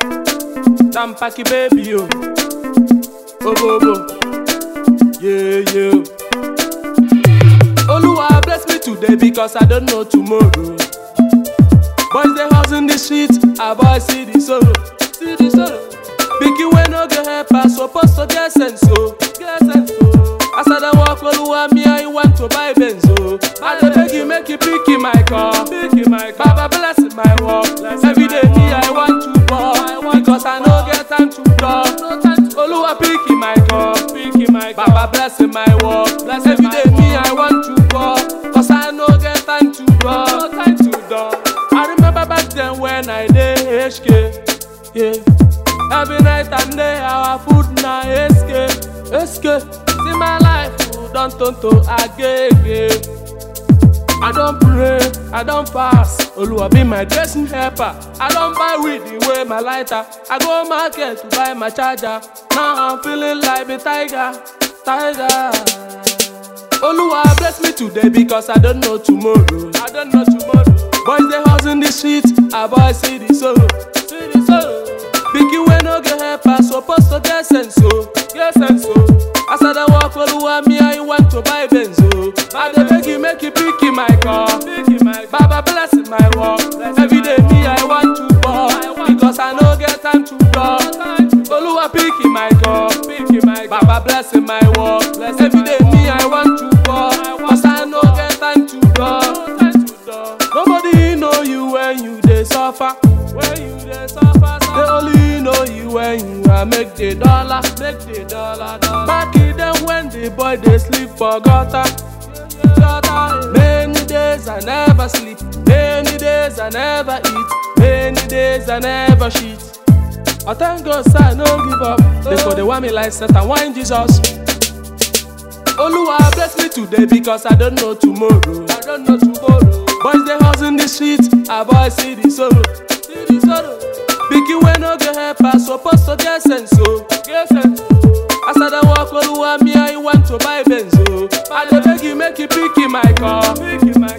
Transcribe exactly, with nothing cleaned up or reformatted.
Tampaki baby, yo. Oh, oh, oh. Yeah, yeah. Oluwa bless me today because I don't know tomorrow. Boys they house in the street, a boy see the sorrow, see the sorrow. Biggie when no get help, I supposed to get sense, so get sense, so. As I dey walk, Oluwa me I want to buy Benzo. I dey beg you make you pick my car, pick my car. Baba bless my work. Every day me I want to ball, because I no get time to talk. Oluwa pick my car, pick my car. Baba bless my work. Every day me I want to ball, cause I no get time to talk. No time to talk. I remember back then when I dey H K, yeah. Every night and day our food na S K, S K. See my life don't turn to agege. I don't pray, I don't fast. Oluwa be my dressing helper. I don't buy weed the way my lighter. I go market to buy my charger. Now I'm feeling like a tiger, tiger. Oluwa bless me today because I don't know tomorrow. I don't know tomorrow. Boys they house in the street, a boy see the sorrow, see the sorrow. Biggie when no get help, I supposed to get sense, so get sense, so. As I dey walk, Oluwa me I want to buy Benzo. I dey beg you make you pick my car, pick my car. Baba bless my work. Every day me I want to ball, because I no get time to talk. Oluwa pick my car, pick my car. Baba bless my work. Every day me I want to ball, cause I no get time to talk. Nobody know you when you dey suffer, when you dey suffer. They only know you when you are make the dollar, make the dollar, dollar. Back in them when the boy they sleep for gutter, gutter. Many days I never sleep, many days I never eat, many days I never shit. I thank God sir I no give up, because they want me like Satan wine Jesus. Oluwa bless me today because I don't know tomorrow, I don't know tomorrow. Boys they house in the street, a boy see the sorrow, see the sorrow. Biggie when no get help, I supposed to get sense, so get sense. As I dey walk, Oluwa me I want to buy Benzo. I dey beg you make you pick my car, pick my